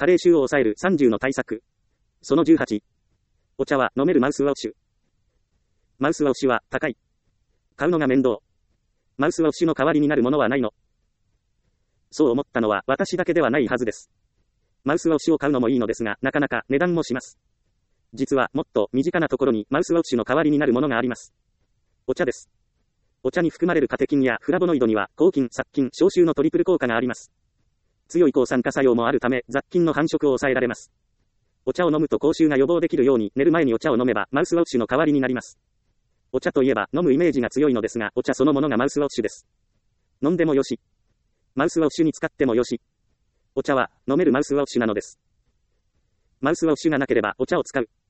加齢臭を抑える30の対策。その18。お茶は飲めるマウスウォッシュ。マウスウォッシュは高い。買うのが面倒。マウスウォッシュの代わりになるものはないの。そう思ったのは私だけではないはずです。マウスウォッシュを買うのもいいのですが、なかなか値段もします。実はもっと身近なところにマウスウォッシュの代わりになるものがあります。お茶です。お茶に含まれるカテキンやフラボノイドには抗菌、殺菌、消臭のトリプル効果があります。強い抗酸化作用もあるため雑菌の繁殖を抑えられます。お茶を飲むと口臭が予防できるように寝る前にお茶を飲めばマウスウォッシュの代わりになります。お茶といえば飲むイメージが強いのですが、お茶そのものがマウスウォッシュです。飲んでもよし。マウスウォッシュに使ってもよし。お茶は飲めるマウスウォッシュなのです。マウスウォッシュがなければお茶を使う。